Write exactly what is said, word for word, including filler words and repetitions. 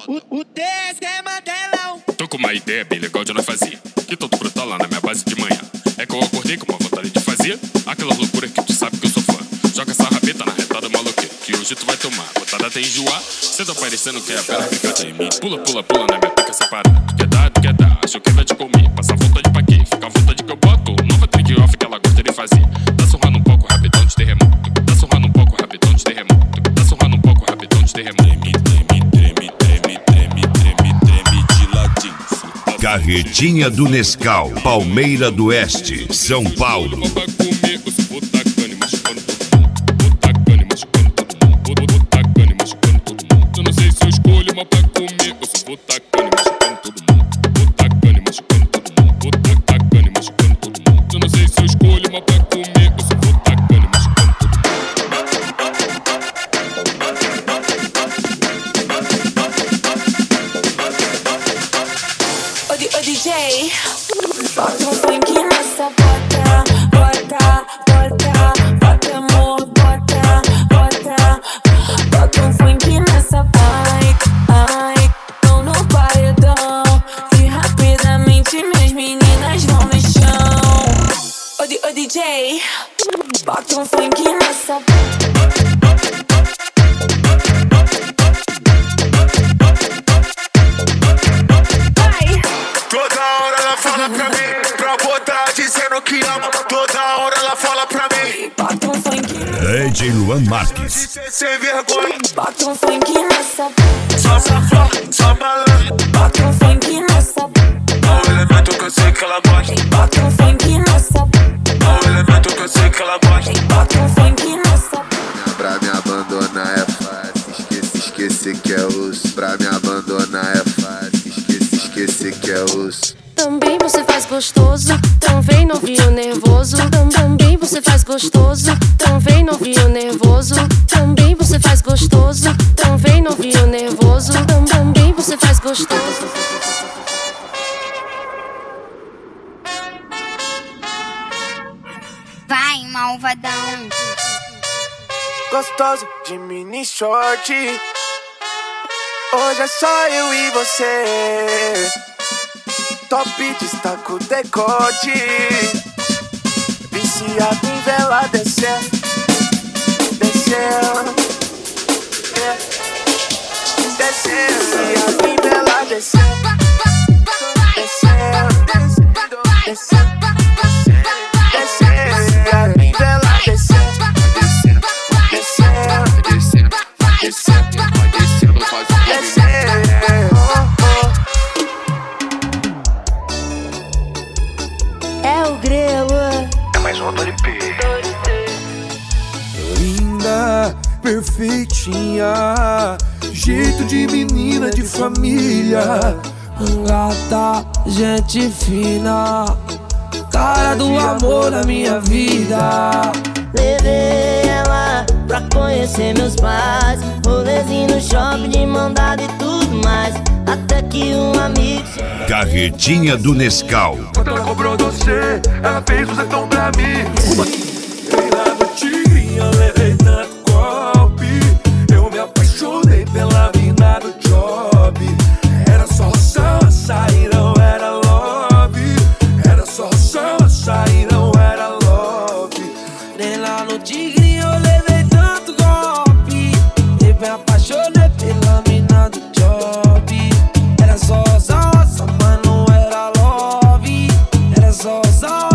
O, o T S é Mandelão. Tô com uma ideia bem legal de nós fazer. Que todo brotar lá na minha base de manhã. É que eu acordei com uma vontade de fazer aquela loucura que tu sabe que eu sou fã. Joga essa rabeta na retada maloqueira, que hoje tu vai tomar. Botada até enjoar. Cê tá parecendo que é a pera picada em mim. Pula, pula, pula na minha pica separada. Tu quer dar, tu quer dar, achou que vai te comer. Passa vontade pra quê? Fica a vontade que eu boto. Nova trick off que ela gosta de fazer. Dá surrando um pouco, rapidão de terremoto. Dá surrando um pouco, rapidão de terremoto. Dá surrando um pouco, rapidão de terremoto. Treme, treme, treme, treme, treme, treme, treme de ladinho. Carretinha do Nescau, Palmeira do Oeste, São Paulo. D J, bota um funk nessa bota, bota, bota, bota amor, bota, bota, bota um funk nessa ai, ai, tô no paredão e rapidamente minhas meninas vão no chão. Ô, D, ô D J, bota um funk nessa fala pra mim, pra botar dizendo que ama. Toda hora ela fala pra mim. Bota um funk D J Luan Marques. Sem vergonha. Bota um funk nessa Só safra, só malandro. Bota um funk nessa Ó o elemento que eu sei que ela gosta. Bota um funk nessa Ó o elemento que eu sei que ela gosta. Bota um funk nessa Pra me abandonar é fácil. Esquece, esquecer que é osso. Pra me abandonar é fácil. Esquece, esquecer que é osso. Também você faz gostoso, então vem novinho nervoso. Também você faz gostoso, então vem novinho nervoso. Também você faz gostoso, então vem novinho nervoso. Também você faz gostoso. Vai, malvadão. Gostoso de mini short. Hoje é só eu e você. Top destaca o decote. Viciado em vela descer. Descer. Descer. Viciado em vela descer. Descer. Descer. Descer. Viciado em vela descer. Descer. Descer. Descer. Descer. É o grelo. É mais um Dori P. Linda, perfeitinha, jeito de menina de família. Gata, gente fina, cara do amor na minha vida. Levei ela pra conhecer meus pais. Rolezinho no shopping de mão dada e tudo mais. Até que um amigo... Carretinha do Nescau. Quando ela cobrou doce, ela fez um setão pra mim. Levei lá no Tigrinho, levei tanto golpe. Eu me apaixonei pela mina do job. Era só roça, açaí, não era love. Era só roça, açaí, não era love. Nem lá no Tigrinho, eu levei tanto golpe. Eu me apaixonei pela mina do job. Era só roça, roça, mas não era love. Era só roça.